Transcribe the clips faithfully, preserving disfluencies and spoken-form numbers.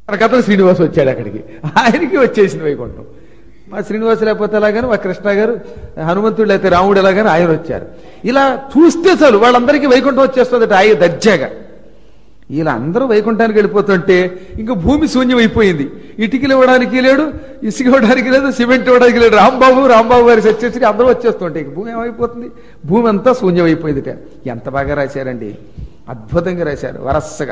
మన కథ శ్రీనివాసు వచ్చాడు అక్కడికి, ఆయనకి వచ్చేసింది వైకుంఠం. మా శ్రీనివాసు లేకపోతే ఎలాగని, మా కృష్ణ గారు, హనుమంతుడు లేకపోతే రాముడు ఎలాగని ఆయన వచ్చారు. ఇలా చూస్తే చాలు వాళ్ళందరికీ వైకుంఠం వచ్చేస్తుంది ఆయన దర్జాగా. ఇలా అందరూ వైకుంఠానికి వెళ్ళిపోతుంటే ఇంకా భూమి శూన్యం అయిపోయింది. ఇటుకలు ఇవ్వడానికి లేడు, ఇసుక ఇవ్వడానికి లేదు, సిమెంట్ ఇవ్వడానికి లేడు. రాంబాబు రాంబాబు గారి సత్యశ్రీ అందరూ వచ్చేస్తుంటే ఇక భూమి ఏమైపోతుంది? భూమి అంతా శూన్యం అయిపోయిందిట. ఎంత బాగా రాశారండి, అద్భుతంగా రాశారు వరస్సగా.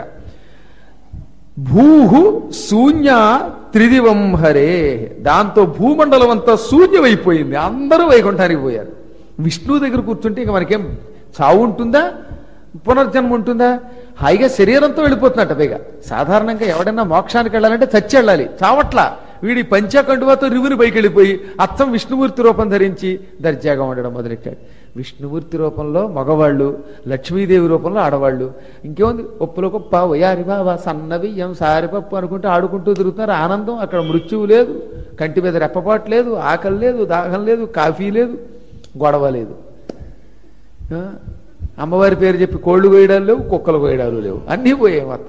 భూహు శూన్య త్రిదివం హరే, దాంతో భూమండలం అంతా శూన్యమైపోయింది. అందరూ వైకుంఠానికి పోయారు. విష్ణువు దగ్గర కూర్చుంటే ఇక మనకేం చావు ఉంటుందా, పునర్జన్మ ఉంటుందా? హాయిగా శరీరంతో వెళ్ళిపోతున్నట్ట. పైగా సాధారణంగా ఎవడైనా మోక్షానికి వెళ్ళాలంటే చచ్చి వెళ్ళాలి, చావట్లా. వీడి పంచాకండువాతో రివుని పైకి వెళ్ళిపోయి అచ్చం విష్ణుమూర్తి రూపం ధరించి దర్జాగా ఉండడం మొదలెట్టాడు. విష్ణుమూర్తి రూపంలో మగవాళ్ళు, లక్ష్మీదేవి రూపంలో ఆడవాళ్ళు. ఇంకేముంది, ఒప్పులో గొప్ప వయారి బాబా సన్నవి ఎం సారిపప్పు అనుకుంటూ ఆడుకుంటూ తిరుగుతున్నారు. ఆనందం. అక్కడ మృత్యువు లేదు, కంటి మీద రెప్పపాటు లేదు, ఆకలి లేదు, దాహం లేదు, కాఫీ లేదు, గొడవ లేదు. అమ్మవారి పేరు చెప్పి కోళ్లు కోయడాలు లేవు, కుక్కలు కోయడాలు లేవు, అన్నీ పోయాయి మొత్తం.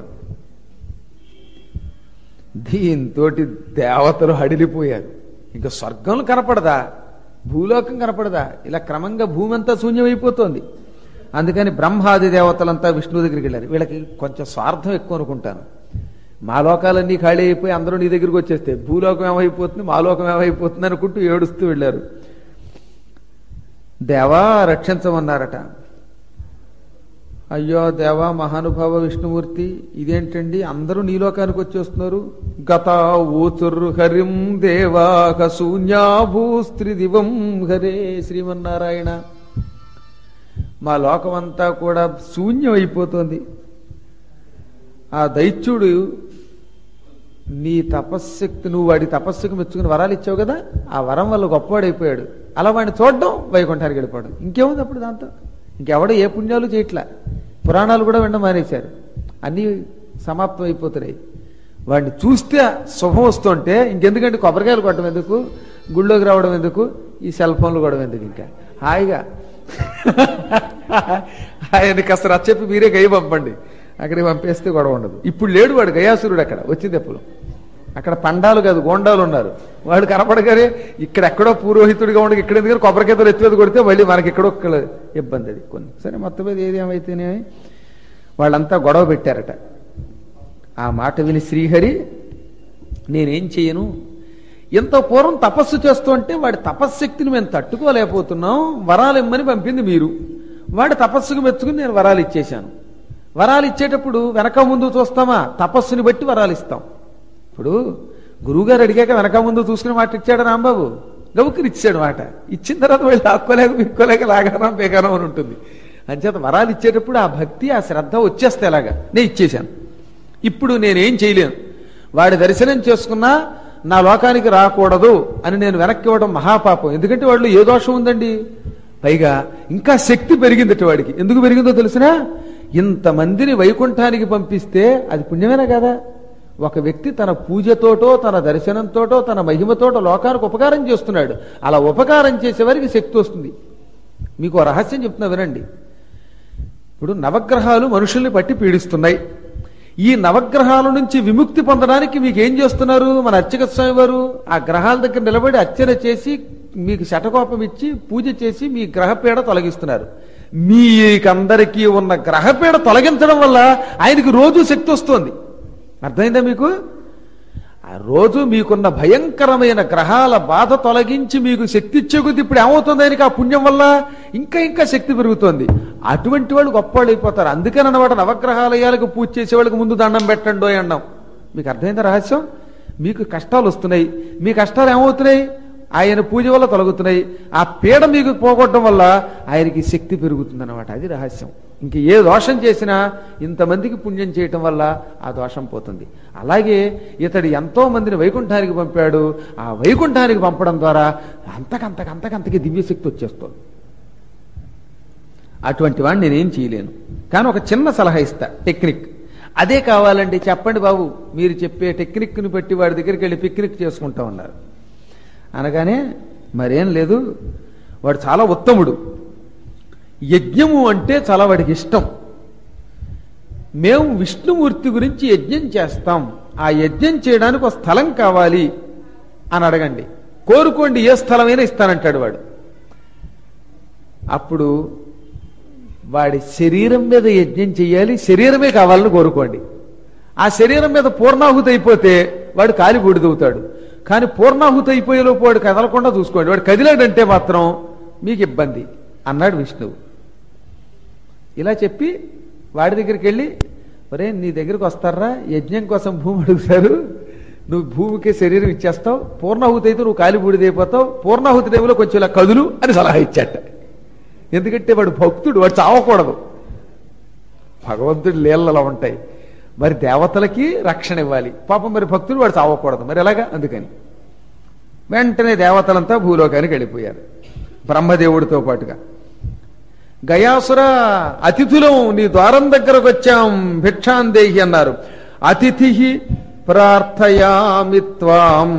దీంతో దేవతలు హడిలిపోయారు. ఇంకా స్వర్గం కనపడదా, భూలోకం కనపడదా? ఇలా క్రమంగా భూమి అంతా శూన్యమైపోతుంది. అందుకని బ్రహ్మాది దేవతలంతా విష్ణువు దగ్గరికి వెళ్ళారు. వీళ్ళకి కొంచెం స్వార్థం ఎక్కువ అనుకుంటాను. మా లోకాలన్నీ ఖాళీ అయిపోయి అందరూ నీ దగ్గరికి వచ్చేస్తే భూలోకం ఏమైపోతుంది, మా లోకం ఏమైపోతుంది అనుకుంటూ ఏడుస్తూ వెళ్ళారు. దేవా రక్షించమన్నారట. అయ్యో దేవా మహానుభావ విష్ణుమూర్తి, ఇదేంటండి అందరూ నీ లోకానికి వచ్చేస్తున్నారు. గత ఊచుర్రు హరిం దేవాక శూన్యాభూస్త్రి దివం హరే. శ్రీమన్నారాయణ, మా లోకమంతా కూడా శూన్యం అయిపోతుంది. ఆ దైత్యుడు నీ తపశ్శక్తి, నువ్వు వాడి తపస్సుకు మెచ్చుకుని వరాలు ఇచ్చావు కదా, ఆ వరం వల్ల గొప్పవాడైపోయాడు. అలా వాడిని చూడడం, వైకుంఠానికి వెళ్ళిపోవడం. ఇంకేముంది అప్పుడు దాంతో? ఇంకెవడో ఏ పుణ్యాలు చేయట్లా. పురాణాలు కూడా వినడం మానేశారు, అన్నీ సమాప్తం అయిపోతున్నాయి. వాడిని చూస్తే శుభం వస్తుంటే ఇంకెందుకంటే కొబ్బరికాయలు కొట్టడం ఎందుకు, గుళ్ళోకి రావడం ఎందుకు, ఈ సెల్ ఫోన్లు కూడా ఎందుకు? ఇంకా హాయిగా ఆయనకి అసలు రచ్చప్పి మీరే గయ్య పంపండి, అక్కడికి పంపేస్తే గొడవ ఉండదు. ఇప్పుడు లేడు వాడు, గయాసురుడు అక్కడ వచ్చింది ఎప్పుడు. అక్కడ పండాలు కాదు గోండాలు ఉన్నారు. వాడు కనపడగానే ఇక్కడ ఎక్కడో పురోహితుడిగా ఉండగా ఇక్కడ ఎందుకంటే కొబ్బరికాయలు ఎత్తువేది కొడితే మళ్ళీ మనకి ఎక్కడో ఇబ్బంది. అది కొన్ని సరే మొత్తం మీద ఏది ఏమైతేనే వాళ్ళంతా గొడవ పెట్టారట. ఆ మాట విని శ్రీహరి, నేనేం చేయను, ఎంత పూర్వం తపస్సు చేస్తూ అంటే వాడి తపశ్శక్తిని మేము తట్టుకోలేకపోతున్నాం, వరాలు ఇమ్మని పంపింది మీరు. వాడి తపస్సుకు మెచ్చుకుని నేను వరాలు ఇచ్చేశాను. వరాలు ఇచ్చేటప్పుడు వెనక ముందు చూస్తామా? తపస్సుని బట్టి వరాలు ఇస్తాం. ఇప్పుడు గురువుగారు అడిగాక వెనక ముందు చూసుకుని మాట ఇచ్చాడు రాంబాబు, గబుక్కుని ఇచ్చాడు మాట. ఇచ్చిన తర్వాత వీళ్ళు ఆక్కోలేక మిక్కోలేక లాగానం బేగానం అని ఉంటుంది. అంచేత వరాలు ఇచ్చేటప్పుడు ఆ భక్తి ఆ శ్రద్ధ వచ్చేస్తే ఎలాగా నేను ఇచ్చేశాను. ఇప్పుడు నేనేం చేయలేను, వాడి దర్శనం చేసుకున్నా నా లోకానికి రాకూడదు అని నేను వెనక్కి ఇవ్వడం మహాపాపం. ఎందుకంటే వాళ్ళు ఏ దోషం ఉందండి, పైగా ఇంకా శక్తి పెరిగిందట వాడికి. ఎందుకు పెరిగిందో తెలిసినా, ఇంతమందిని వైకుంఠానికి పంపిస్తే అది పుణ్యమేనా కదా? ఒక వ్యక్తి తన పూజతోటో తన దర్శనంతోటో తన మహిమతోటో లోకానికి ఉపకారం చేస్తున్నాడు. అలా ఉపకారం చేసేవారికి శక్తి వస్తుంది. మీకు రహస్యం చెప్తున్నా వినండి. ఇప్పుడు నవగ్రహాలు మనుషుల్ని పట్టి పీడిస్తున్నాయి. ఈ నవగ్రహాల నుంచి విముక్తి పొందడానికి మీకు ఏం చేస్తున్నారు? మన అర్చక స్వామి వారు ఆ గ్రహాల దగ్గర నిలబడి అర్చన చేసి మీకు శటకోపం ఇచ్చి పూజ చేసి మీ గ్రహపీడ తొలగిస్తున్నారు. మీకందరికీ ఉన్న గ్రహపీడ తొలగించడం వల్ల ఆయనకి రోజు శక్తి వస్తుంది. అర్థమైందా మీకు? ఆ రోజు మీకున్న భయంకరమైన గ్రహాల బాధ తొలగించి మీకు శక్తి ఇచ్చే కొద్ది ఇప్పుడు ఏమవుతుంది ఆయనకి ఆ పుణ్యం వల్ల ఇంకా ఇంకా శక్తి పెరుగుతోంది. అటువంటి వాళ్ళు గొప్పవాళ్ళు అయిపోతారు. అందుకని అన్నమాట నవగ్రహాలయాలకు పూజ చేసే వాళ్ళకి ముందు దండం పెట్టండి అన్నాం. మీకు అర్థమైందా రహస్యం? మీకు కష్టాలు వస్తున్నాయి, మీ కష్టాలు ఏమవుతున్నాయి? ఆయన పూజ వల్ల తొలగుతున్నాయి. ఆ పీడ మీకు పోగొట్టడం వల్ల ఆయనకి శక్తి పెరుగుతుంది అన్నమాట. అది రహస్యం. ఇంక ఏ దోషం చేసినా ఇంతమందికి పుణ్యం చేయటం వల్ల ఆ దోషం పోతుంది. అలాగే ఇతడు ఎంతో మందిని వైకుంఠానికి పంపాడు. ఆ వైకుంఠానికి పంపడం ద్వారా అంతకంతకంతకంతకి దివ్యశక్తి వచ్చేస్తుంది. అటువంటి వాడిని నేనేం చేయలేను. కానీ ఒక చిన్న సలహా ఇస్తా, టెక్నిక్. అదే కావాలండి, చెప్పండి బాబు. మీరు చెప్పే టెక్నిక్ని బట్టి వాడి దగ్గరికి వెళ్ళి పిక్నిక్ చేసుకుంటా ఉన్నారు అనగానే, మరేం లేదు, వాడు చాలా ఉత్తముడు, యజ్ఞము అంటే చాలా వాడికి ఇష్టం. మేము విష్ణుమూర్తి గురించి యజ్ఞం చేస్తాం ఆ యజ్ఞం చేయడానికి ఒక స్థలం కావాలి అని అడగండి, కోరుకోండి, ఏ స్థలమైనా ఇస్తానంటాడు వాడు. అప్పుడు వాడి శరీరం మీద యజ్ఞం చెయ్యాలి, శరీరమే కావాలని కోరుకోండి. ఆ శరీరం మీద పూర్ణాహుతి అయిపోతే వాడు కాలి బూడిదవుతాడు. కానీ పూర్ణాహుతి అయిపోయేలోపు వాడు కదలకుండా చూసుకోండి, వాడు కదిలాడంటే మాత్రం మీకు ఇబ్బంది అన్నాడు విష్ణువు. ఇలా చెప్పి వాడి దగ్గరికి వెళ్ళి, ఒరే నీ దగ్గరికి వస్తారా, యజ్ఞం కోసం భూమి అడుగుతారు, నువ్వు భూమికి శరీరం ఇచ్చేస్తావు, పూర్ణాహుతి అయితే నువ్వు కాలి బూడిదైపోతావు, పూర్ణాహుతి టైంలో కొంచెం ఇలా కదులు అని సలహా ఇచ్చాట. ఎందుకంటే వాడు భక్తుడు, వాడు చావకూడదు. భగవంతుడి లీలలా ఉంటాయి. మరి దేవతలకి రక్షణ ఇవ్వాలి, పాపం మరి భక్తుడు వాడు చావకూడదు, మరి ఎలాగా? అందుకని వెంటనే దేవతలంతా భూలోకానికి వెళ్ళిపోయారు బ్రహ్మదేవుడితో పాటుగా. గయాసుర అతిథులం నీ ద్వారం దగ్గరకు వచ్చాం, భిక్షాందేహి అన్నారు. అతిథి ప్రార్థయామి త్వాం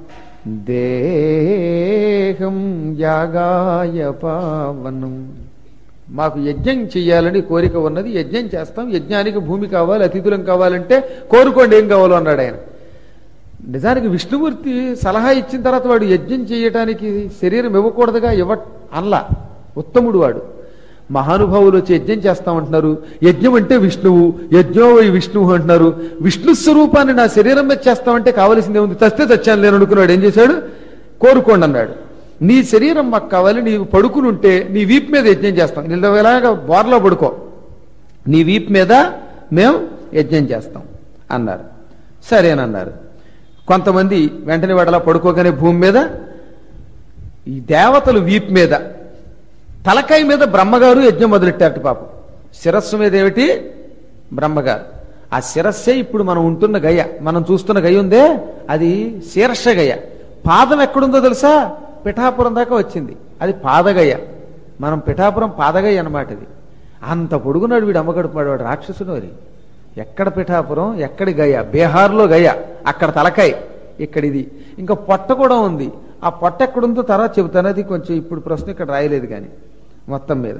దేహం యాగాయ పావనం. మాకు యజ్ఞం చెయ్యాలని కోరిక ఉన్నది, యజ్ఞం చేస్తాం, యజ్ఞానికి భూమి కావాలి, అతిథులం కావాలంటే కోరుకోండి ఏం కావాలో అన్నాడు ఆయన. నిజానికి విష్ణుమూర్తి సలహా ఇచ్చిన తర్వాత వాడు యజ్ఞం చేయటానికి శరీరం ఇవ్వకూడదుగా, ఇవ్వ అన్లా. ఉత్తముడు వాడు. మహానుభావులు వచ్చి యజ్ఞం చేస్తామంటున్నారు, యజ్ఞం అంటే విష్ణువు, యజ్ఞో వై విష్ణువు అంటున్నారు. విష్ణు స్వరూపాన్ని నా శరీరం మీద చేస్తామంటే కావలసిందే ఉంది, చస్తే చచ్చాను లేని అనుకున్నాడు. ఏం చేశాడు? కోరుకోండి అన్నాడు. నీ శరీరం మాకు కావాలి, నీవు పడుకుని ఉంటే నీ వీపు మీద యజ్ఞం చేస్తాం, ఇలాగా బోర్లో పడుకో, నీ వీపు మీద మేము యజ్ఞం చేస్తాం అన్నారు. సరేనన్నారు. కొంతమంది వెంటనే వాడలా పడుకోగానే భూమి మీద, ఈ దేవతలు వీపు మీద, తలకాయ మీద బ్రహ్మగారు యజ్ఞం మొదలెట్టారట పాపం. శిరస్సు మీద ఏమిటి? బ్రహ్మగారు. ఆ శిరస్సే ఇప్పుడు మనం ఉంటున్న గయ, మనం చూస్తున్న గయ ఉందే అది శీర్ష గయ. పాదం ఎక్కడుందో తెలుసా? పిఠాపురం దాకా వచ్చింది, అది పాదగయ. మనం పిఠాపురం పాదగయ అన్నమాట. ఇది అంత పొడుగున్నాడు వీడు, అమ్మగడుపున్నాడు వాడు, రాక్షసుడు. మరి ఎక్కడ పిఠాపురం, ఎక్కడి గయ? బీహార్లో గయ, అక్కడ తలకాయ, ఇక్కడ ఇది. ఇంకా పొట్ట కూడా ఉంది. ఆ పొట్ట ఎక్కడుందో తర్వాత చెబుతాను, అది కొంచెం ఇప్పుడు ప్రశ్న ఇక్కడ రాయలేదు. కానీ మొత్తం మీద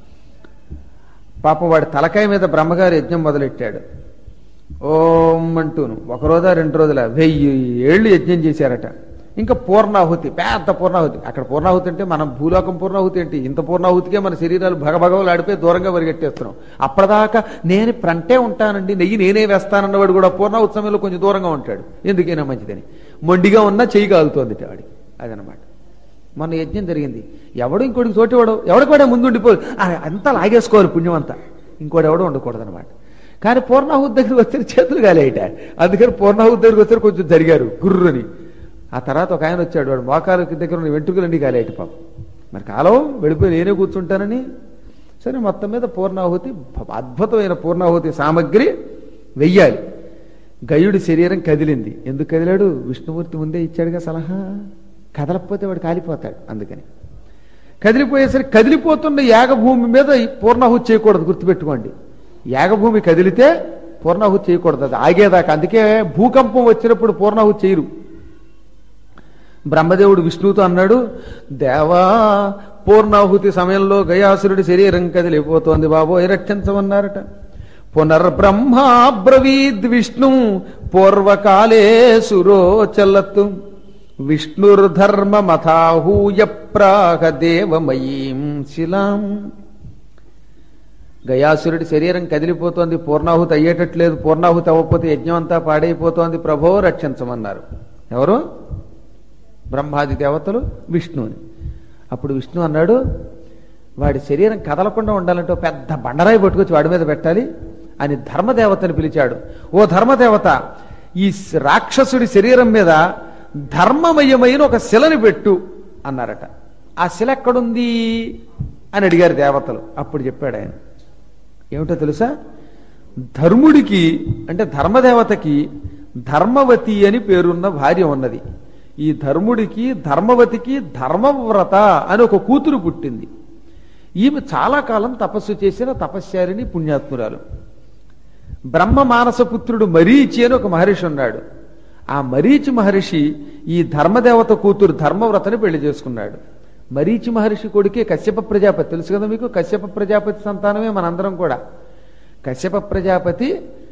పాపం వాడి తలకాయ మీద బ్రహ్మగారు యజ్ఞం మొదలెట్టాడు. ఓం అంటూను ఒక రోజా రెండు రోజుల వెయ్యి ఏళ్ళు యజ్ఞం చేశారట. ఇంకా పూర్ణాహుతి, పెద్ద పూర్ణాహుతి. అక్కడ పూర్ణాహుతి అంటే మనం భూలోకం పూర్ణాహుతి ఏంటి, ఇంత పూర్ణాహుతికే మన శరీరాలు భగభగవలు ఆడిపోయి దూరంగా పరిగెట్టేస్తున్నాం. అప్పటిదాకా నేను ప్రంటే ఉంటానండి, నెయ్యి నేనే వేస్తానన్నవాడు కూడా పూర్ణాహుతి సమయంలో కొంచెం దూరంగా ఉంటాడు, ఎందుకైనా మంచిదని. మొండిగా ఉన్నా చెయ్యి కాలుతోంది వాడి. అదనమాట. మొన్న యజ్ఞం జరిగింది, ఎవడు ఇంకోటికి చోటు ఇవ్వడం, ఎవడికి కూడా ముందు ఉండిపోదు, అంతా లాగేసుకోవాలి పుణ్యం అంతా, ఇంకోటి ఎవడో ఉండకూడదు అనమాట. కానీ పూర్ణాహుతి దగ్గరికి వస్తే చేతులు గాలేయట, అందుకని పూర్ణాహుతి దగ్గరికి వస్తే కొంచెం జరిగారు గుర్రుని. ఆ తర్వాత ఒక ఆయన వచ్చాడు, వాడు మోకాలు దగ్గర ఉన్న వెంట్రుకలండి గాలేయట పాపం. మరి కాలం వెళ్ళిపోయి నేనే కూర్చుంటానని. సరే మొత్తం మీద పూర్ణాహుతి, అద్భుతమైన పూర్ణాహుతి సామగ్రి వెయ్యాలి. గయుడి శరీరం కదిలింది. ఎందుకు కదిలాడు? విష్ణుమూర్తి ముందే ఇచ్చాడుగా సలహా, కదలకపోతే వాడు కాలిపోతాడు. అందుకని కదిలిపోయేసరికి కదిలిపోతున్న యాగభూమి మీద పూర్ణాహుతి చేయకూడదు, గుర్తుపెట్టుకోండి. యాగభూమి కదిలితే పూర్ణాహుతి చేయకూడదు, అది ఆగేదాకా. అందుకే భూకంపం వచ్చినప్పుడు పూర్ణాహుతి చేయరు. బ్రహ్మదేవుడు విష్ణువుతో అన్నాడు, దేవా పూర్ణాహుతి సమయంలో గయాసురుడి శరీరం కదిలిపోతోంది బాబోయ్, రక్షించమన్నారట. పునర్బ్రహ్మాబ్రవీద్ విష్ణు పూర్వకాలే సురోచలత్ విష్ణుర్ధర్మమథాహూయ ప్రాహ దేవమయీం శిలాం. గయాసురుడి శరీరం కదిలిపోతోంది, పూర్ణాహుతి అయ్యేటట్లేదు, పూర్ణాహుతి అవ్వకపోతే యజ్ఞం అంతా పాడైపోతోంది, ప్రభో రక్షించమన్నారు. ఎవరు? బ్రహ్మాది దేవతలు విష్ణువుని. అప్పుడు విష్ణు అన్నాడు, వాడి శరీరం కదలకుండా ఉండాలంటే పెద్ద బండరాయి పట్టుకొచ్చి వాడి మీద పెట్టాలి అని ధర్మదేవతని పిలిచాడు. ఓ ధర్మదేవత, ఈ రాక్షసుడి శరీరం మీద ధర్మమయమైన ఒక శిలని పెట్టు అన్నారట. ఆ శిల ఎక్కడుంది అని అడిగారు దేవతలు. అప్పుడు చెప్పాడు ఆయన, ఏమిటో తెలుసా? ధర్ముడికి అంటే ధర్మదేవతకి ధర్మవతి అని పేరున్న భార్య ఉన్నది. ఈ ధర్ముడికి ధర్మవతికి ధర్మవ్రత అని ఒక కూతురు పుట్టింది. ఈమె చాలా కాలం తపస్సు చేసిన తపస్యారిని పుణ్యాత్మురాలు. బ్రహ్మ మానసపుత్రుడు మరీచి అని ఒక మహర్షి ఉన్నాడు. ఆ మరీచి మహర్షి ఈ ధర్మదేవత కూతురు ధర్మవ్రతని పెళ్లి చేసుకున్నాడు. మరీచి మహర్షి కొడుకే కశ్యప ప్రజాపతి. తెలుసు కదా మీకు, కశ్యప ప్రజాపతి సంతానమే మనందరం కూడా. కశ్యప ప్రజాపతి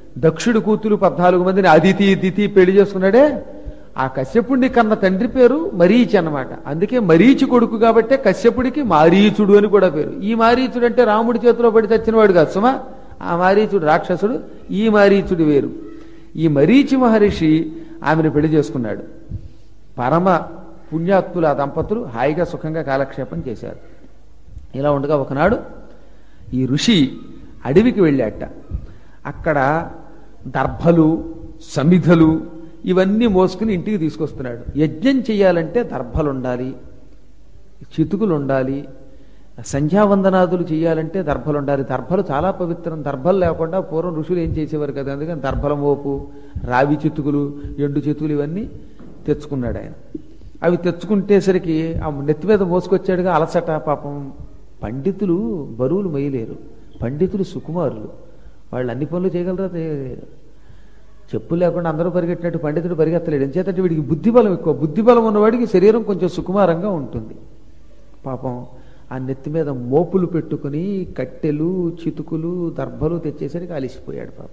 దక్షుడి కూతురు పద్నాలుగు మందిని అదితి దితి పెళ్లి చేసుకున్నాడే, ఆ కశ్యపుడిని కన్న తండ్రి పేరు మరీచి అన్నమాట. అందుకే మరీచి కొడుకు కాబట్టే కశ్యపుడికి మారీచుడు అని కూడా పేరు. ఈ మారీచుడు అంటే రాముడి చేతిలో పడి తెచ్చినవాడు కాదు సుమా, ఆ మారీచుడు రాక్షసుడు, ఈ మారీచుడు వేరు. ఈ మరీచి మహర్షి ఆమెను పెళ్లి చేసుకున్నాడు. పరమ పుణ్యాత్ములు ఆ దంపతులు హాయిగా సుఖంగా కాలక్షేపం చేశారు. ఇలా ఉండగా ఒకనాడు ఈ ఋషి అడవికి వెళ్ళాట. అక్కడ దర్భలు సమిధలు ఇవన్నీ మోసుకుని ఇంటికి తీసుకొస్తున్నాడు. యజ్ఞం చేయాలంటే దర్భలు ఉండాలి, చితుకులు ఉండాలి, సంధ్యావందనాదులు చేయాలంటే దర్భలు ఉండాలి. దర్భలు చాలా పవిత్రం. దర్భలు లేకుండా పూర్వం ఋషులు ఏం చేసేవారు కదా, అందుకని దర్భల మోపు, రావి చితుకులు, ఎండు చితుకులు ఇవన్నీ తెచ్చుకున్నాడు ఆయన. అవి తెచ్చుకుంటేసరికి ఆ నెత్తి మీద మోసుకొచ్చాడుగా అలసట. పాపం పండితులు బరువులు మొయ్యలేరు, పండితులు సుకుమారులు, వాళ్ళు అన్ని పనులు చేయగలరా? చెప్పులు లేకుండా అందరూ పరిగెట్టినట్టు పండితుడు పరిగెత్తలేడు. ఎంచేతంటే వీడికి బుద్ధిబలం ఎక్కువ. బుద్ధిబలం ఉన్నవాడికి శరీరం కొంచెం సుకుమారంగా ఉంటుంది. పాపం ఆ నెత్తి మీద మోపులు పెట్టుకుని కట్టెలు చితుకులు దర్భలు తెచ్చేసరికి అలిసిపోయాడు పాపం.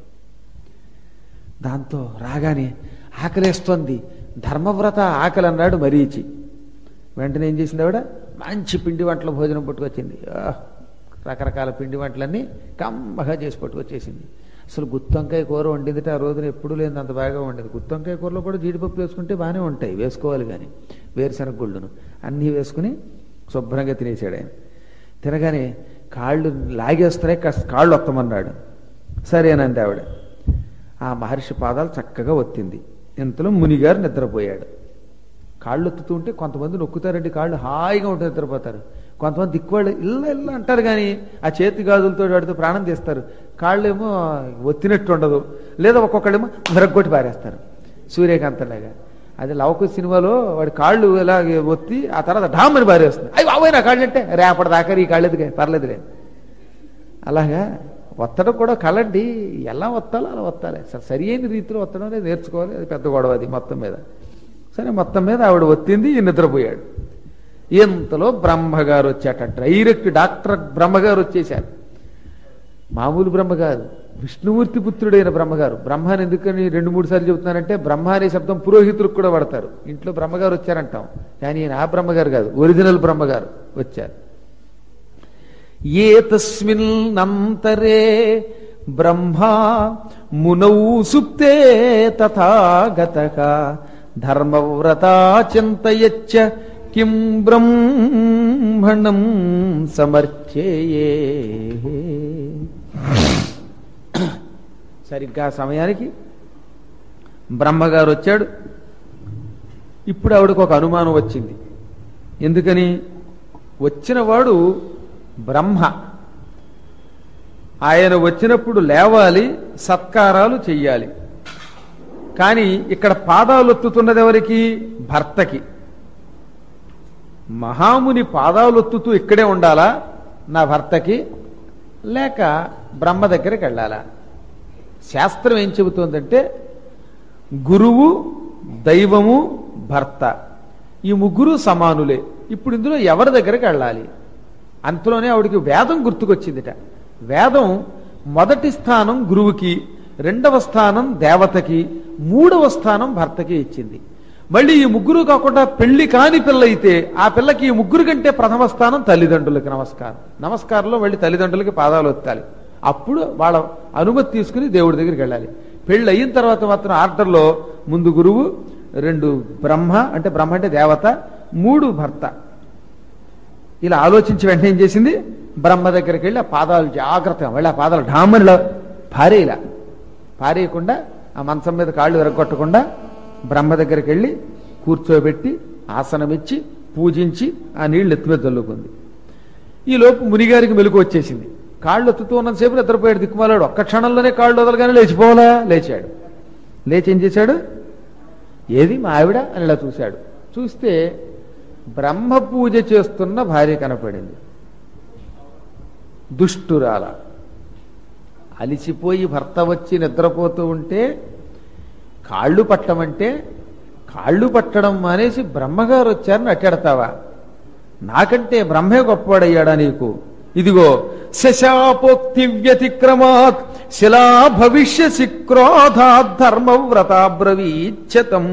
దాంతో రాగానే ఆకలేస్తోంది, ధర్మవ్రత ఆకలి అన్నాడు మరీచి. వెంటనే ఏం చేసింది ఆవిడ, మంచి పిండి వంటల భోజనం పట్టుకొచ్చింది. రకరకాల పిండి వంటలన్నీ కమ్మగా చేసి పట్టుకొచ్చేసింది. అసలు గుత్తొంకాయ కూర వండిందిట ఆ రోజున ఎప్పుడు లేని అంత బాగా వండింది. గుత్తొంకాయ కూరలో కూడా జీడిపప్పు వేసుకుంటే బాగానే ఉంటాయి, వేసుకోవాలి కానీ వేరుశనగ గుళ్ళును అన్నీ వేసుకుని శుభ్రంగా తినేసాడు ఆయన. తినగానే కాళ్ళు లాగేస్తున్నాయి, కాస్త కాళ్ళు వత్తమన్నాడు. సరేనంది ఆవిడ. ఆ మహర్షి పాదాలు చక్కగా ఒత్తింది. ఇంతలో మునిగారు నిద్రపోయాడు. కాళ్ళు ఒత్తుతూ ఉంటే కొంతమంది నొక్కుతారండి, కాళ్ళు హాయిగా ఉంటే నిద్రపోతారు. కొంతమంది దిక్కువాళ్ళు ఇల్ల ఇల్ల అంటారు కానీ ఆ చేతి గాజులతో వాడితో ప్రాణం తీస్తారు. కాళ్ళేమో ఒత్తినట్టు ఉండదు, లేదా ఒక్కొక్కళ్ళేమో నిరగొట్టి పారేస్తారు సూర్యకాంతంలాగా. అది లవకుశ సినిమాలో వాడి కాళ్ళు ఇలా ఒత్తి ఆ తర్వాత ఢామని పారేస్తుంది. అవి బాబోయ్ నా కాళ్ళు అంటే రేపటి దాకా ఈ కాళ్ళు ఎదుగా పర్లేదులే. అలాగా ఒత్తడం కూడా కళండి, ఎలా ఒత్తాలో అలా ఒత్తాలి. సరి అయిన రీతిలో ఒత్తడం అనేది నేర్చుకోవాలి. అది పెద్ద గొడవ అది మొత్తం మీద. సరే మొత్తం మీద ఆవిడ ఒత్తింది, నిద్రపోయాడు. ఇంతలో బ్రహ్మగారు వచ్చాట. డైరెక్ట్ డాక్టర్ బ్రహ్మగారు వచ్చేశారు. మామూలు బ్రహ్మగారు, విష్ణుమూర్తి పుత్రుడైన బ్రహ్మగారు. బ్రహ్మాని ఎందుకని రెండు మూడు సార్లు చెబుతున్నారంటే బ్రహ్మ అనే శబ్దం పురోహితులకు కూడా వాడతారు. ఇంట్లో బ్రహ్మగారు వచ్చారంటాం, కానీ ఈయన ఆ బ్రహ్మగారు కాదు, ఒరిజినల్ బ్రహ్మగారు వచ్చారు. ఏ తస్మిన్ నంతరే బ్రహ్మా మునౌ సుప్తే తథాగతః ధర్మవ్రతా చింతయచ్చ కిం బ్రహ్మణం సమర్చేయే. సరిగ్గా సమయానికి బ్రహ్మగారు వచ్చాడు. ఇప్పుడు ఆవిడకు ఒక అనుమానం వచ్చింది. ఎందుకని? వచ్చిన వాడు బ్రహ్మ, ఆయన వచ్చినప్పుడు లేవాలి, సత్కారాలు చెయ్యాలి. కానీ ఇక్కడ పాదాలు ఒత్తుతున్నది ఎవరికి? భర్తకి. మహాముని పాదాలు ఒత్తుతూ ఇక్కడే ఉండాలా నా భర్తకి, లేక బ్రహ్మ దగ్గరికి వెళ్ళాలా? శాస్త్రం ఏం చెబుతోందంటే గురువు, దైవము, భర్త ఈ ముగ్గురు సమానులే. ఇప్పుడు ఇందులో ఎవరి దగ్గరికి వెళ్ళాలి? అంతలోనే ఆవిడికి వేదం గుర్తుకొచ్చిందిట. వేదం మొదటి స్థానం గురువుకి, రెండవ స్థానం దేవతకి, మూడవ స్థానం భర్తకి ఇచ్చింది. మళ్ళీ ఈ ముగ్గురు కాకుండా పెళ్లి కాని పిల్ల అయితే ఆ పిల్లకి ఈ ముగ్గురు కంటే ప్రథమ స్థానం తల్లిదండ్రులకి నమస్కారం. నమస్కారంలో మళ్ళీ తల్లిదండ్రులకి పాదాలు ఒత్తాలి. అప్పుడు వాళ్ళ అనుమతి తీసుకుని దేవుడి దగ్గరికి వెళ్ళాలి. పెళ్లి అయిన తర్వాత మాత్రం ఆర్డర్లో ముందు గురువు, రెండు బ్రహ్మ, అంటే బ్రహ్మ అంటే దేవత, మూడు భర్త. ఇలా ఆలోచించి వెంటనే ఏం చేసింది, బ్రహ్మ దగ్గరికి వెళ్ళి ఆ పాదాలు జాగ్రత్తగా వెళ్ళి ఆ పాదాలు ఢామనిలా పారేలా పారేయకుండా ఆ మంచం మీద కాళ్ళు విరగొట్టకుండా బ్రహ్మ దగ్గరికి వెళ్ళి కూర్చోబెట్టి ఆసనం ఇచ్చి పూజించి ఆ నీళ్లు ఎత్తి మీద చల్లుకుంది. ఈ లోపు మునిగారికి మెలకు వచ్చేసింది. కాళ్ళు ఎత్తుతూ ఉన్నంతసేపు నిద్రపోయాడు దిక్కుమాలాడు. ఒక్క క్షణంలోనే కాళ్ళు వదలగానే లేచిపోవాలా, లేచాడు. లేచి ఏం చేశాడు, ఏది మా ఆవిడ అని ఇలా చూశాడు. చూస్తే బ్రహ్మ పూజ చేస్తున్న భార్య కనపడింది. దుష్టురాల. అలిసిపోయి భర్త వచ్చి నిద్రపోతూ ఉంటే కాళ్ళు పట్టమంటే కాళ్ళు పట్టడం మానేసి బ్రహ్మగారు వచ్చారని అట్టెడతావా? నాకంటే బ్రహ్మే గొప్పవాడయ్యాడా నీకు? ఇదిగో శశాపోక్తి వ్యతిక్రమాత్ శిలా భవిష్యసి క్రోధాత్ ధర్మవ్రతాబ్రవీచ్యతం.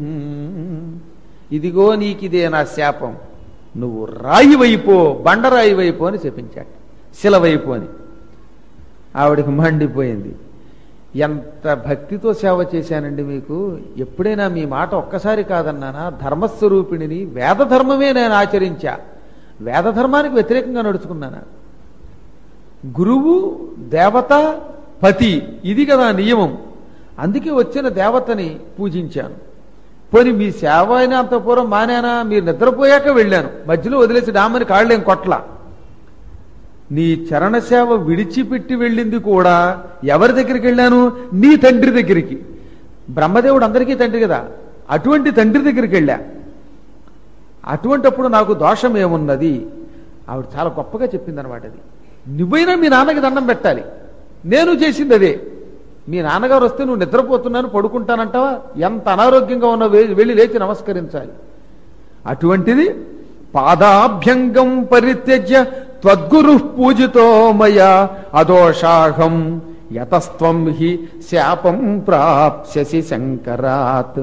ఇదిగో నీకిదే నా శాపం, నువ్వు రాయి వైపో, బండరాయి వైపో అని చెప్పించాడు. శిల వైపు అని. ఆవిడికి మండిపోయింది. ఎంత భక్తితో సేవ చేశానండి మీకు. ఎప్పుడైనా మీ మాట ఒక్కసారి కాదన్నానా? ధర్మస్వరూపిణిని, వేదధర్మమే నేను ఆచరించా, వేదధర్మానికి వ్యతిరేకంగా నడుచుకున్నానా? గురువు, దేవత, పతి, ఇది కదా నియమం. అందుకే వచ్చిన దేవతని పూజించాను. పోనీ మీ సేవ అయినా అంత పూర్వం మానేనా? మీరు నిద్రపోయాక వెళ్ళాను, మధ్యలో వదిలేసి డామని కాళ్ళేం కొట్ల. నీ చరణ సేవ విడిచిపెట్టి వెళ్ళింది కూడా ఎవరి దగ్గరికి వెళ్ళాను? నీ తండ్రి దగ్గరికి. బ్రహ్మదేవుడు అందరికీ తండ్రి కదా, అటువంటి తండ్రి దగ్గరికి వెళ్ళా. అటువంటిప్పుడు నాకు దోషం ఏమున్నది? ఆవిడ చాలా గొప్పగా చెప్పింది అనమాట. అది నువ్వైనా మీ నాన్నకి దండం పెట్టాలి, నేను చేసింది అదే. మీ నాన్నగారు వస్తే నువ్వు నిద్రపోతున్నాను పడుకుంటానంటావా? ఎంత అనారోగ్యంగా ఉన్న వెళ్ళి లేచి నమస్కరించాలి. అటువంటిది పాదాభ్యంగం పరిత్యజ్య త్వద్గురు పూజితో మయా అదోషాహం యతస్త్వం హి శాపం ప్రాప్స్యసి శంకరాత్.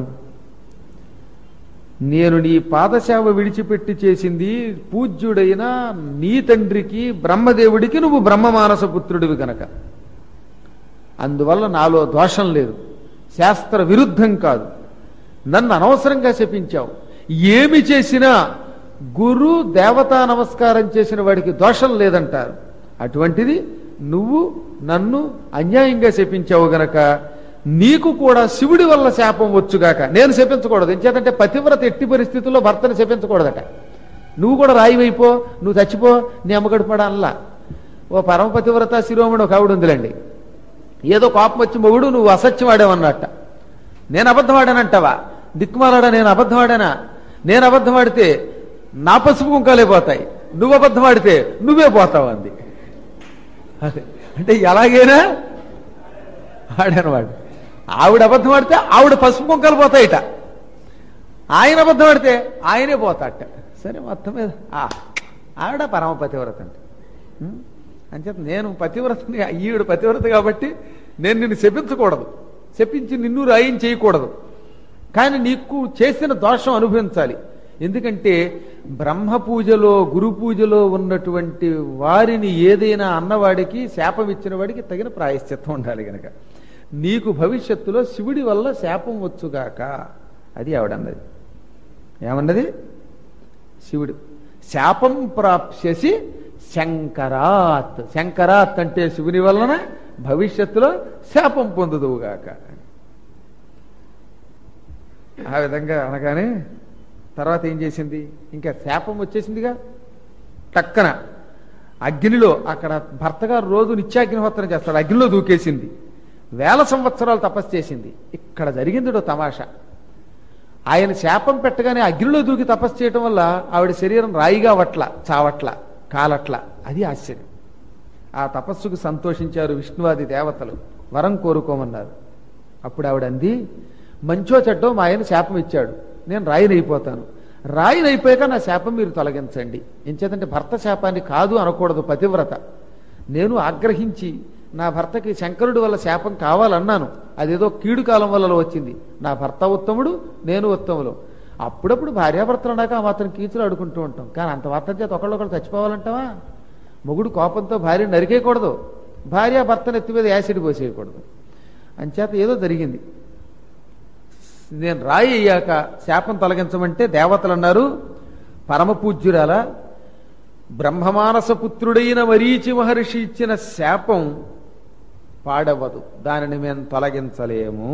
నేను నీ పాదసేవ విడిచిపెట్టి చేసింది పూజ్యుడైన నీ తండ్రికి బ్రహ్మదేవుడికి నువ్వు బ్రహ్మమానస పుత్రుడివి కనుక అందువల్ల నాలో దోషం లేదు, శాస్త్ర విరుద్ధం కాదు. నన్ను అనవసరంగా శపించావు. ఏమి చేసినా గురు దేవతా నమస్కారం చేసిన వాడికి దోషం లేదంటారు. అటువంటిది నువ్వు నన్ను అన్యాయంగా శపించావు గనక నీకు కూడా శివుడి వల్ల శాపం వచ్చుగాక. నేను శపించకూడదు, ఎంచేతంటే పతివ్రత ఎట్టి పరిస్థితుల్లో భర్తను శపించకూడదట. నువ్వు కూడా రాయివైపో, నువ్వు చచ్చిపో, నీ అమ్మగడిపడా అల్లా. ఓ పరమ పతివ్రత శిరోమణి ఒక ఆవిడ ఉందిలేండి. ఏదో కోపం వచ్చి మొగుడు నువ్వు అసత్యం ఆడావన్నట్ట. నేను అబద్ధం ఆడానంటావా? దిక్కుమాలాడా, నేను అబద్ధం ఆడానా? నేను అబద్ధం ఆడితే నా పసుపు కుంకాలే పోతాయి, నువ్వు అబద్ధం ఆడితే నువ్వే పోతావు అంది. అదే అంటే ఎలాగైనా ఆడానవాడు. ఆవిడ అబద్ధం ఆడితే ఆవిడ పసుపు కుంకాలు పోతాయిట, ఆయన అబద్ధం ఆడితే ఆయనే పోతాట. సరే మొత్తం మీద ఆవిడ పరమ పతివ్రత అంటే అంచేత నేను పతివ్రతని, ఈవిడ పతివ్రత కాబట్టి నేను నిన్ను శపించకూడదు, శపించి నిన్ను రాయం చేయకూడదు. కానీ నీకు చేసిన దోషం అనుభవించాలి. ఎందుకంటే బ్రహ్మ పూజలో గురు పూజలో ఉన్నటువంటి వారిని ఏదైనా అన్నవాడికి శాపం ఇచ్చిన వాడికి తగిన ప్రాయశ్చిత్తం ఉండాలి గనక నీకు భవిష్యత్తులో శివుడి వల్ల శాపం వచ్చుగాక. అది ఆవిడన్నది. ఏమన్నది? శివుడు శాపం ప్రాప్స్యసి శంకరాత్. శంకరాత్ అంటే శివుని వలన భవిష్యత్తులో శాపం పొందుదువుగాక. ఆ విధంగా అనగానే తర్వాత ఏం చేసింది? ఇంకా శాపం వచ్చేసిందిగా. టక్కన అగ్నిలో, అక్కడ భర్తగారు రోజు నిత్యాగ్నిహోత్రం చేస్తాడు, అగ్నిలో దూకేసింది. వేల సంవత్సరాలు తపస్సు చేసింది. ఇక్కడ జరిగిందిడో తమాషా. ఆయన శాపం పెట్టగానే అగ్నిలో దూకి తపస్సు చేయటం వల్ల ఆవిడ శరీరం రాయిగా వట్ల, చావట్ల, కాలట్ల. అది ఆశ్చర్యం. ఆ తపస్సుకు సంతోషించారు విష్ణువాది దేవతలు, వరం కోరుకోమన్నారు. అప్పుడు ఆవిడ అంది, మంచో చెడ్డో మా ఆయన శాపం ఇచ్చాడు, నేను రాయినైపోతాను. రాయినైపోయాక నా శాపం మీరు తొలగించండి. ఎంచేతంటే భర్త శాపాన్ని కాదు అనకూడదు పతివ్రత. నేను ఆగ్రహించి నా భర్తకి శంకరుడి వల్ల శాపం కావాలన్నాను, అదేదో కీడు కాలం వల్ల వచ్చింది. నా భర్త ఉత్తముడు, నేను ఉత్తములు. అప్పుడప్పుడు భార్యాభర్తలు అన్నాక ఆ మాత్రం కీచులు అడుకుంటూ ఉంటాం. కానీ అంత మాత్రం చేత ఒకళ్ళొకళ్ళు చచ్చిపోవాలంటావా? మొగుడు కోపంతో భార్య నరికేయకూడదు, భార్య భర్తను ఎత్తి మీద యాసిడ్ పోసేయకూడదు. అంచేత ఏదో జరిగింది. నేను రాయి అయ్యాక శాపం తొలగించమంటే దేవతలు అన్నారు, పరమపూజ్యురాల బ్రహ్మమానస పుత్రుడైన మరీచి మహర్షి ఇచ్చిన శాపం పాడవదు, దానిని మేము తొలగించలేము.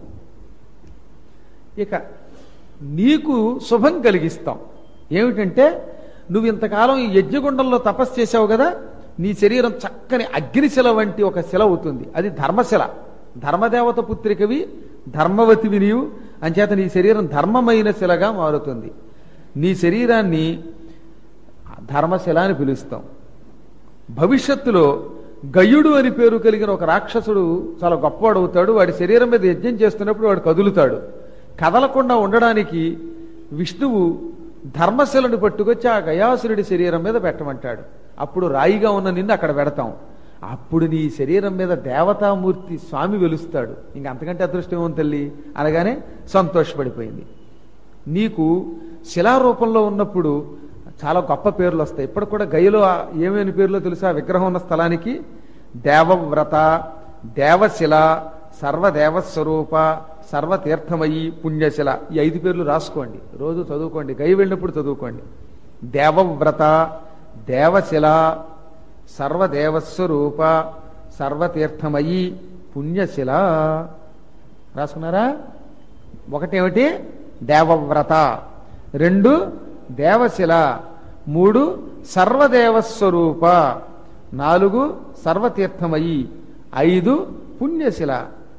ఇక నీకు శుభం కలిగిస్తాం. ఏమిటంటే నువ్వు ఇంతకాలం ఈ యజ్ఞగుండంలో తపస్సు చేశావు కదా, నీ శరీరం చక్కని అగ్నిశిల వంటి ఒక శిల అవుతుంది. అది ధర్మశిల. ధర్మదేవత పుత్రికవి, ధర్మవతివి నీవు. అంచేత నీ శరీరం ధర్మమైన శిలగా మారుతుంది. నీ శరీరాన్ని ధర్మశిల అని పిలుస్తాం. భవిష్యత్తులో గయుడు అని పేరు కలిగిన ఒక రాక్షసుడు చాలా గొప్పవాడు అవుతాడు. వాడి శరీరం మీద యజ్ఞం చేస్తున్నప్పుడు వాడు కదులుతాడు. కదలకుండా ఉండడానికి విష్ణువు ధర్మశిలను పట్టుకొచ్చి ఆ గయాసురుడి శరీరం మీద పెట్టమంటాడు. అప్పుడు రాయిగా ఉన్న నిన్ను అక్కడ పెడతాం. అప్పుడు నీ శరీరం మీద దేవతామూర్తి స్వామి వెలుస్తాడు. ఇంక అంతకంటే అదృష్టం ఏమో తల్లి అనగానే సంతోషపడిపోయింది. నీకు శిలారూపంలో ఉన్నప్పుడు చాలా గొప్ప పేర్లు వస్తాయి. ఇప్పటికి కూడా గయలో ఏమేమి పేర్లో తెలుసా? విగ్రహం ఉన్న స్థలానికి దేవవ్రత, దేవశిల, సర్వదేవస్వరూప, సర్వతీర్థమయి, పుణ్యశిల, ఈ ఐదు పేర్లు రాసుకోండి. రోజు చదువుకోండి, గయ వెళ్ళినప్పుడు చదువుకోండి. దేవవ్రత, దేవశిల, సర్వదేవస్వరూప, సర్వతీర్థమయి, పుణ్యశిల రాసుకున్నారా? ఒకటేమిటి? దేవవ్రత, రెండు దేవశిల, మూడు సర్వదేవస్వరూప, నాలుగు సర్వతీర్థమయి, ఐదు పుణ్యశిల.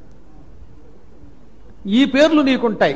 ఈ పేర్లు నీకుంటాయి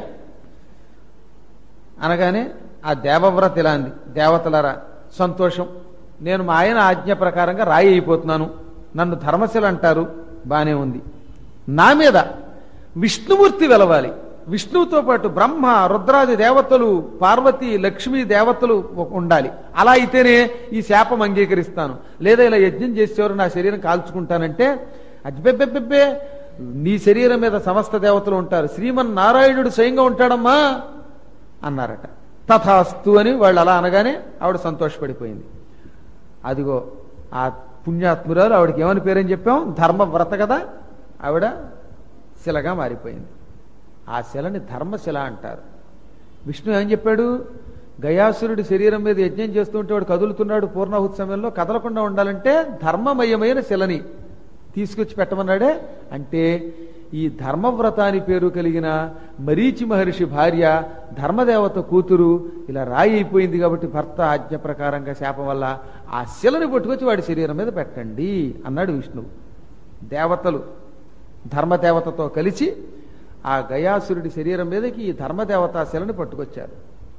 అనగానే ఆ దేవవ్రత ఇలా అంది, దేవతలరా సంతోషం, నేను మా ఆయన ఆజ్ఞ ప్రకారంగా రాయి అయిపోతున్నాను, నన్ను ధర్మశిల అంటారు, బానే ఉంది. నా మీద విష్ణుమూర్తి వెలవాలి, విష్ణువుతో పాటు బ్రహ్మ, రుద్రాది దేవతలు, పార్వతి, లక్ష్మీ దేవతలు ఉండాలి. అలా అయితేనే ఈ శాపం అంగీకరిస్తాను. లేదా ఇలా యజ్ఞం చేసేవారు నా శరీరం కాల్చుకుంటానంటే, అజ్బెబ్బెబ్బెబ్బే నీ శరీరం మీద సమస్త దేవతలు ఉంటారు, శ్రీమన్నారాయణుడు స్వయంగా ఉంటాడమ్మా అన్నారట. తథాస్తు అని వాళ్ళు అలా అనగానే ఆవిడ సంతోషపడిపోయింది. అదిగో ఆ పుణ్యాత్మురాలు, ఆవిడకి ఏమని పేరని చెప్పాం? ధర్మవ్రత కదా. ఆవిడ శిలగా మారిపోయింది. ఆ శిలని ధర్మశిల అంటారు. విష్ణు ఏం చెప్పాడు? గయాసురుడి శరీరం మీద యజ్ఞం చేస్తుంటే వాడు కదులుతున్నాడు, పూర్ణాహుతి సమయంలో కదలకుండా ఉండాలంటే ధర్మమయమైన శిలని తీసుకొచ్చి పెట్టమన్నాడే. అంటే ఈ ధర్మవ్రత అని పేరు కలిగిన మరీచి మహర్షి భార్య ధర్మదేవత కూతురు ఇలా రాయి అయిపోయింది కాబట్టి భర్త ఆజ్ఞ ప్రకారంగా శాపం వల్ల ఆ శిలని పట్టుకొచ్చి వాడి శరీరం మీద పెట్టండి అన్నాడు విష్ణువు. దేవతలు ధర్మదేవతతో కలిసి ఆ గయాసురుడి శరీరం మీదకి ఈ ధర్మదేవత శిలని పట్టుకొచ్చారు.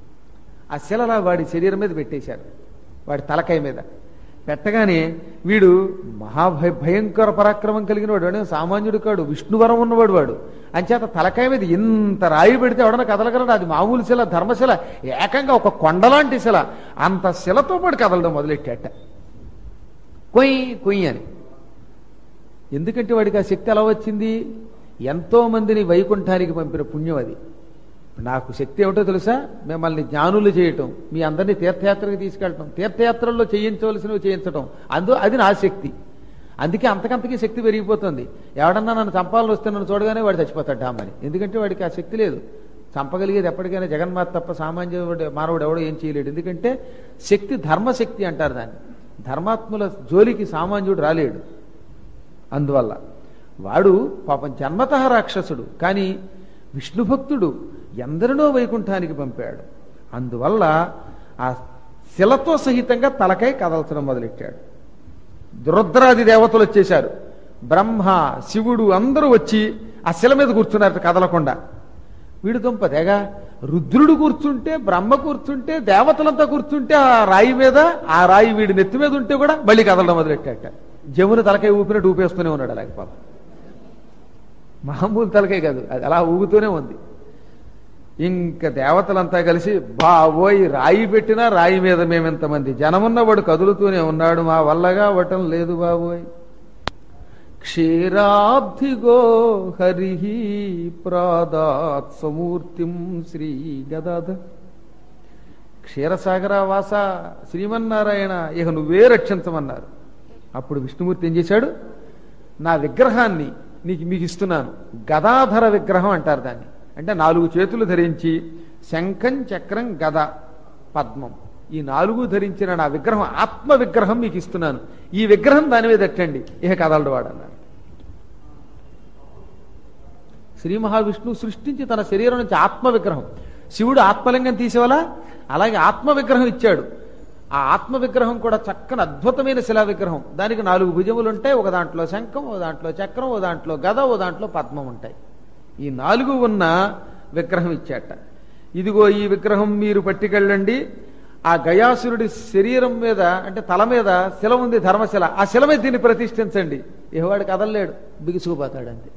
ఆ శిలలా వాడి శరీరం మీద పెట్టేశారు, వాడి తలకాయ మీద. పెట్టగానే వీడు మహాభయ భయంకర పరాక్రమం కలిగిన వాడు, వాడు సామాన్యుడు కాడు, విష్ణువరం ఉన్నవాడు వాడు. అంచేత తలకాయ మీద ఇంత రాయి పెడితే ఎవడన్నా కదలగలడు? అది మామూలు శిల, ధర్మశిల, ఏకంగా ఒక కొండలాంటి శిల. అంత శిలతో పాటు కదలడం మొదలెట్టేట, కొయ్యి కొయ్యి అని. ఎందుకంటే వాడికి ఆ శక్తి ఎలా వచ్చింది? ఎంతో మందిని వైకుంఠానికి పంపిన పుణ్యం అది. నాకు శక్తి ఏమిటో తెలుసా? మిమ్మల్ని జ్ఞానులు చేయటం, మీ అందరినీ తీర్థయాత్రకి తీసుకెళ్ళటం, తీర్థయాత్రల్లో చేయించవలసినవి చేయించటం, అందు అది నా శక్తి. అందుకే అంతకంతకీ శక్తి పెరిగిపోతుంది. ఎవడన్నా నన్ను చంపాలని వస్తే నన్ను చూడగానే వాడు చచ్చిపోతాడు డామని. ఎందుకంటే వాడికి ఆ శక్తి లేదు. చంపగలిగేది ఎప్పటికైనా జగన్మాత తప్ప సామాన్య మానవుడు ఎవడో ఏం చేయలేడు. ఎందుకంటే శక్తి ధర్మశక్తి అంటారు దాన్ని. ధర్మాత్ముల జోలికి సామాన్యుడు రాలేడు. అందువల్ల వాడు పాపం జన్మతః రాక్షసుడు, కానీ విష్ణు భక్తుడు, ఎందరినో వైకుంఠానికి పంపాడు. అందువల్ల ఆ శిలతో సహితంగా తలకై కదల్చడం మొదలెట్టాడు. రుద్రాది దేవతలు వచ్చేశారు, బ్రహ్మ, శివుడు అందరూ వచ్చి ఆ శిల మీద కూర్చున్నారు కదలకుండా. వీడు దుంపదేగా రుద్రుడు కూర్చుంటే, బ్రహ్మ కూర్చుంటే, దేవతలంతా కూర్చుంటే ఆ రాయి మీద, ఆ రాయి వీడి నెత్తి మీద ఉంటే కూడా మళ్ళీ కదలడం మొదలెట్టాట. జమున తలకై ఊపినట్టు ఊపేస్తూనే ఉన్నాడు అలాగే పాపం. మామూలు తలకై కాదు, అది అలా ఊగుతూనే ఉంది. ఇంకా దేవతలంతా కలిసి, బావోయ్ రాయి పెట్టినా రాయి మీద మేమెంతమంది జనమున్నవాడు కదులుతూనే ఉన్నాడు, మా వల్లగా అవటం లేదు బాబోయ్. క్షీరాబ్ధిగో హరిహి ప్రాదాత్ సమూర్తిం శ్రీ గదాధ. క్షీరసాగరవాస శ్రీమన్నారాయణ, ఇక నువ్వే రక్షించమన్నారు. అప్పుడు విష్ణుమూర్తి ఏం చేశాడు? నా విగ్రహాన్ని నీకు మీకు ఇస్తున్నాను. గదాధర విగ్రహం అంటారు దాన్ని. అంటే నాలుగు చేతులు ధరించి శంఖం, చక్రం, గద, పద్మం, ఈ నాలుగు ధరించిన నా విగ్రహం, ఆత్మ విగ్రహం మీకు ఇస్తున్నాను. ఈ విగ్రహం దాని మీద ఎట్టండి, ఇక కదలడు వాడు అన్నారు. శ్రీ మహావిష్ణువు సృష్టించి తన శరీరం నుంచి ఆత్మ విగ్రహం, శివుడు ఆత్మలింగం తీసేవాలా అలాగే ఆత్మ విగ్రహం ఇచ్చాడు. ఆ ఆత్మ విగ్రహం కూడా చక్కని అద్భుతమైన శిలా విగ్రహం. దానికి నాలుగు భుజములు ఉంటాయి, ఒక దాంట్లో శంఖం, ఓ దాంట్లో చక్రం, ఓ దాంట్లో గద, ఓ దాంట్లో పద్మం ఉంటాయి. ఈ నాలుగు ఉన్న విగ్రహం ఇచ్చాట. ఇదిగో ఈ విగ్రహం మీరు పట్టుకెళ్ళండి, ఆ గయాసురుడి శరీరం మీద అంటే తల మీద శిల ఉంది, ధర్మశిల, ఆ శిల మీద దీన్ని ప్రతిష్ఠించండి. ఏవాడు కదలలేడు, బిగుసుకుపోతాడు అంతే.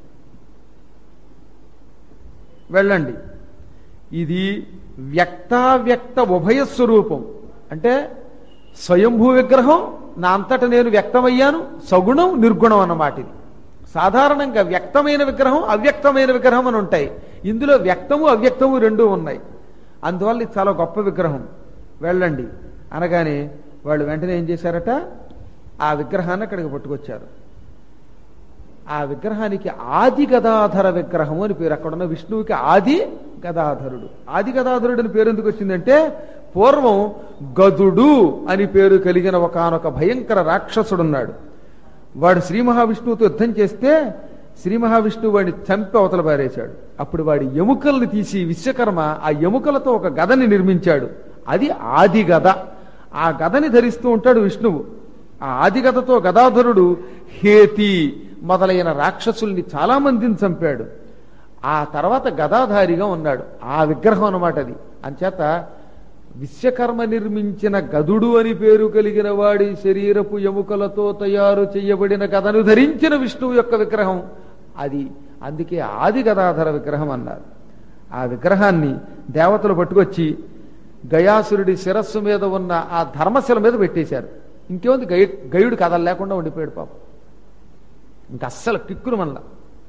వెళ్ళండి. ఇది వ్యక్తావ్యక్త ఉభయ స్వరూపం. అంటే స్వయంభూ విగ్రహం, నా అంతట నేను వ్యక్తమయ్యాను. సగుణం నిర్గుణం అన్నమాట ఇది. సాధారణంగా వ్యక్తమైన విగ్రహం అవ్యక్తమైన విగ్రహం అని ఉంటాయి. ఇందులో వ్యక్తము అవ్యక్తము రెండూ ఉన్నాయి. అందువల్ల ఇది చాలా గొప్ప విగ్రహం, వెళ్ళండి అనగానే వాళ్ళు వెంటనే ఏం చేశారట, ఆ విగ్రహాన్ని అక్కడికి పట్టుకొచ్చారు. ఆ విగ్రహానికి ఆది గదాధర విగ్రహం అని పేరు. అక్కడ ఉన్న విష్ణువుకి ఆది గదాధరుడు. ఆది గదాధరుడు అని పేరు ఎందుకు వచ్చిందంటే, పూర్వం గదుడు అని పేరు కలిగిన ఒకానొక భయంకర రాక్షసుడున్నాడు. వాడు శ్రీ మహావిష్ణువుతో యుద్ధం చేస్తే శ్రీ మహావిష్ణువు వాడిని చంపి అవతల పారేశాడు. అప్పుడు వాడి ఎముకల్ని తీసి విశ్వకర్మ ఆ ఎముకలతో ఒక గదని నిర్మించాడు. అది ఆది గద. ఆ గదని ధరిస్తూ ఉంటాడు విష్ణువు. ఆ ఆది గదతో గదాధరుడు హేతి మొదలైన రాక్షసుల్ని చాలా మందిని చంపాడు. ఆ తర్వాత గదాధారిగా ఉన్నాడు. ఆ విగ్రహం అన్నమాట అది. అంచేత విశ్వకర్మ నిర్మించిన గదుడు అని పేరు కలిగిన వాడి శరీరపు ఎముకలతో తయారు చేయబడిన గదను ధరించిన విష్ణువు యొక్క విగ్రహం అది. అందుకే ఆది గదాధర విగ్రహం అన్నారు. ఆ విగ్రహాన్ని దేవతలు పట్టుకొచ్చి గయాసురుడి శిరస్సు మీద ఉన్న ఆ ధర్మశిల మీద పెట్టేశారు. ఇంకేముంది, గయ గయుడు కథలు లేకుండా ఉండిపోయాడు పాపం. ఇంక అస్సలు కిక్కురు మనల.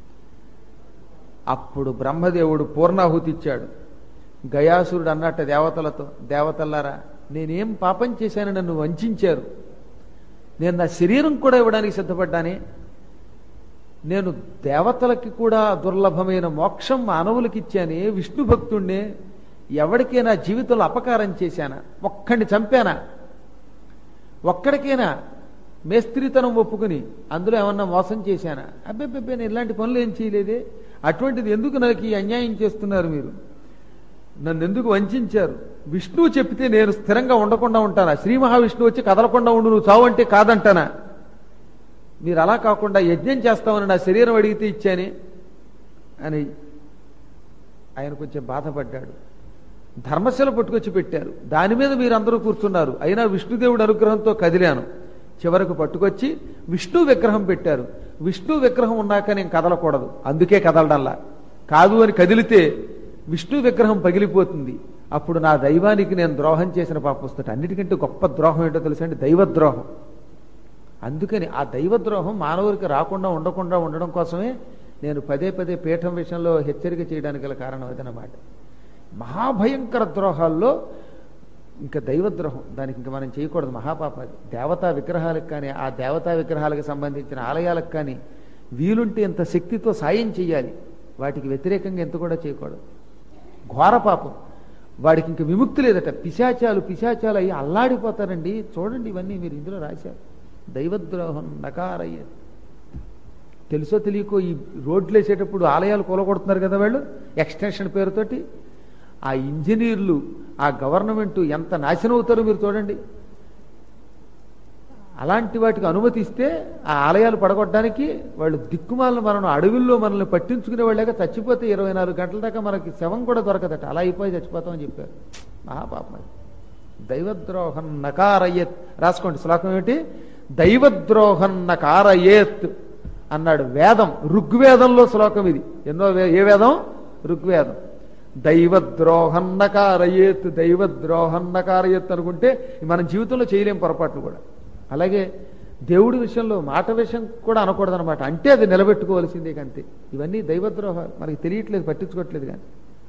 అప్పుడు బ్రహ్మదేవుడు పూర్ణాహుతి ఇచ్చాడు. గయాసురుడు అన్నట్టు దేవతలతో, దేవతల్లారా నేనేం పాపం చేశాను, నన్ను వంచారు. నేను నా శరీరం కూడా ఇవ్వడానికి సిద్ధపడ్డానే. నేను దేవతలకి కూడా దుర్లభమైన మోక్షం మానవులకి ఇచ్చానే, విష్ణు భక్తుణ్ణే. ఎవరికైనా జీవితంలో అపకారం చేశానా? ఒక్కడిని చంపానా? ఒక్కడికైనా మేస్త్రీతనం ఒప్పుకుని అందులో ఏమన్నా మోసం చేశానా? అబ్బెబ్బెబ్బే నేను ఇలాంటి పనులు ఏం చేయలేదే. అటువంటిది ఎందుకు నాకు ఈ అన్యాయం చేస్తున్నారు మీరు? నన్ను ఎందుకు వంచారు? విష్ణువు చెప్తే నేను స్థిరంగా ఉండకుండా ఉంటానా? శ్రీ మహావిష్ణువు వచ్చి కదలకుండా ఉండు, నువ్వు చావు అంటే కాదంటానా? మీరు అలా కాకుండా యజ్ఞం చేస్తామని నా శరీరం అడిగితే ఇచ్చానే అని ఆయన కొంచెం బాధపడ్డాడు. ధర్మశిల పట్టుకొచ్చి పెట్టారు. దాని మీద మీరు అందరూ కూర్చున్నారు. అయినా విష్ణుదేవుడి అనుగ్రహంతో కదిలాను. చివరకు పట్టుకొచ్చి విష్ణు విగ్రహం పెట్టారు. విష్ణు విగ్రహం ఉన్నాక నేను కదలకూడదు, అందుకే కదలడంలా. కాదు అని కదిలితే విష్ణు విగ్రహం పగిలిపోతుంది. అప్పుడు నా దైవానికి నేను ద్రోహం చేసిన పాపం వస్తుంది. అన్నిటికంటే గొప్ప ద్రోహం ఏంటో తెలుసా అండి? దైవద్రోహం. అందుకని ఆ దైవద్రోహం మానవుడికి రాకుండా ఉండకుండా ఉండడం కోసమే నేను పదే పదే పీఠం విషయంలో హెచ్చరిక చేయడానికి గల కారణం అదనమాట. మహాభయంకర ద్రోహాల్లో ఇంకా దైవద్రోహం, దానికి ఇంకా మనం చేయకూడదు, మహాపాపాది. దేవతా విగ్రహాలకు కానీ ఆ దేవతా విగ్రహాలకు సంబంధించిన ఆలయాలకు కానీ వీలుంటే ఇంత శక్తితో సాయం చేయాలి. వాటికి వ్యతిరేకంగా ఎంత కూడా చేయకూడదు. ఘోర పాపం. వాడికి ఇంక విముక్తి లేదట. పిశాచాలు పిశాచాలు అయ్యి అల్లాడిపోతారండి. చూడండి, ఇవన్నీ మీరు ఇందులో రాశారు. దైవద్రోహం నకారయ్య. తెలుసో తెలియకో ఈ రోడ్లు వేసేటప్పుడు ఆలయాలు కూలగొడుతున్నారు కదా వాళ్ళు, ఎక్స్టెన్షన్ పేరుతోటి. ఆ ఇంజనీర్లు, ఆ గవర్నమెంట్ ఎంత నాశనం అవుతారో మీరు చూడండి. అలాంటి వాటికి అనుమతిస్తే ఆ ఆలయాలు పడగొట్టడానికి వాళ్ళు దిక్కుమాలను మనం అడవుల్లో మనల్ని పట్టించుకునే వాళ్ళగా చచ్చిపోతే ఇరవై నాలుగు గంటల దాకా మనకి శవం కూడా దొరకదట. అలా అయిపోయి చచ్చిపోతామని చెప్పారు. మహాపాపం. దైవద్రోహం నకారయేత్. రాసుకోండి శ్లోకం ఏమిటి? దైవద్రోహం నకారయేత్ అన్నాడు వేదం. ఋగ్వేదంలో శ్లోకం ఇది. ఎన్నో ఏ వేదం? ఋగ్వేదం. దైవద్రోహం నకారయేత్, దైవద్రోహం నకారయేత్ అనుకుంటే మన జీవితంలో చేయలేం పొరపాట్లు కూడా. అలాగే దేవుడి విషయంలో మాట విషయం కూడా అనకూడదనమాట. అంటే అది నిలబెట్టుకోవాల్సిందే కంతే. ఇవన్నీ దైవద్రోహాలు, మనకి తెలియట్లేదు, పట్టించుకోవట్లేదు. కానీ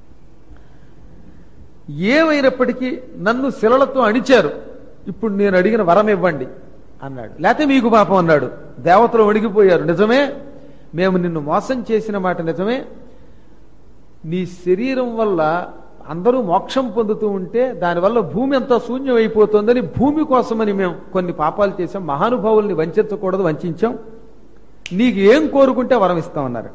ఏమైనప్పటికీ నన్ను శిలలతో అణిచారు, ఇప్పుడు నేను అడిగిన వరం ఇవ్వండి అన్నాడు. లేకపోతే మీకు పాపం అన్నాడు. దేవతలు వణిగిపోయారు. నిజమే, మేము నిన్ను మోసం చేసిన మాట నిజమే. నీ శరీరం వల్ల అందరూ మోక్షం పొందుతూ ఉంటే దానివల్ల భూమి అంతా శూన్యం అయిపోతుందని భూమి కోసమని మేము కొన్ని పాపాలు చేశాం. మహానుభావుల్ని వంచకూడదు, వంచాం. నీకు ఏం కోరుకుంటే వరం ఇస్తామన్నారట.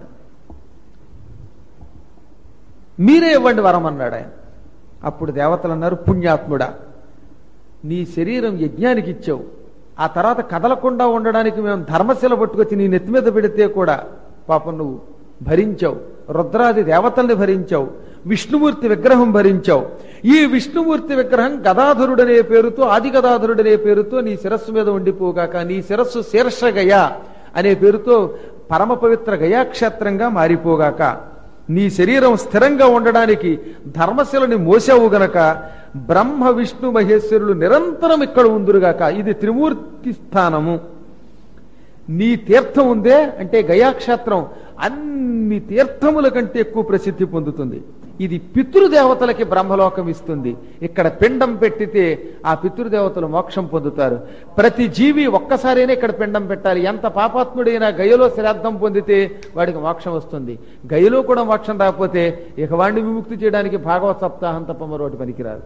మీరే ఇవ్వండి వరం అన్నాడు ఆయన. అప్పుడు దేవతలు అన్నారు, పుణ్యాత్ముడా, నీ శరీరం యజ్ఞానికి ఇచ్చావు. ఆ తర్వాత కదలకుండా ఉండడానికి మేము ధర్మశిల పట్టుకొచ్చి నీ నెత్తి మీద పెడితే కూడా పాపం నువ్వు భరించావు. రుద్రాది దేవతల్ని భరించావు. విష్ణుమూర్తి విగ్రహం భరించావు. ఈ విష్ణుమూర్తి విగ్రహం గదాధరుడనే పేరుతో, ఆది గదాధరుడనే పేరుతో నీ శిరస్సు మీద ఉండిపోగాక, నీ శిరస్సు శీర్షగయ అనే పేరుతో పరమ పవిత్ర గయాక్షేత్రంగా మారిపోగాక, నీ శరీరం స్థిరంగా ఉండడానికి ధర్మశిలని మోసావు గనక బ్రహ్మ విష్ణు మహేశ్వరులు నిరంతరం ఇక్కడ ఉందురుగాక. ఇది త్రిమూర్తి స్థానము. నీ తీర్థం ఉందే అంటే గయాక్షేత్రం అన్ని తీర్థముల కంటే ఎక్కువ ప్రసిద్ధి పొందుతుంది. ఇది పితృదేవతలకి బ్రహ్మలోకం ఇస్తుంది. ఇక్కడ పిండం పెట్టితే ఆ పితృదేవతలు మోక్షం పొందుతారు. ప్రతి జీవి ఒక్కసారైనా ఇక్కడ పిండం పెట్టాలి. ఎంత పాపాత్ముడైనా గయలో శ్రాద్ధం పొందితే వాడికి మోక్షం వస్తుంది. గయలో కూడా మోక్షం రాకపోతే ఇక వాడిని విముక్తి చేయడానికి భాగవత సప్తాహం తప్ప మరొకటి పనికిరాదు.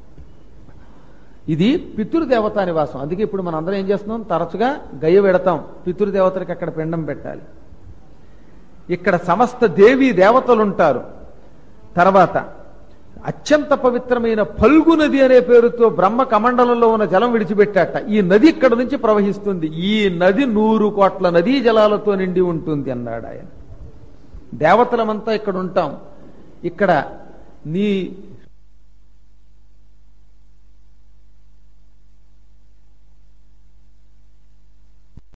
ఇది పితృదేవత నివాసం. అందుకే ఇప్పుడు మనం అందరం ఏం చేస్తున్నాం, తరచుగా గయ పెడతాం. పితృదేవతలకు అక్కడ పిండం పెట్టాలి. ఇక్కడ సమస్త దేవీ దేవతలు ఉంటారు. తర్వాత అత్యంత పవిత్రమైన ఫల్గు నది అనే పేరుతో బ్రహ్మ కమండలంలో ఉన్న జలం విడిచిపెట్టాట. ఈ నది ఇక్కడ నుంచి ప్రవహిస్తుంది. ఈ నది నూరు కోట్ల నదీ జలాలతో నిండి ఉంటుంది అన్నాడు ఆయన. దేవతలమంతా ఇక్కడ ఉంటాం. ఇక్కడ నీ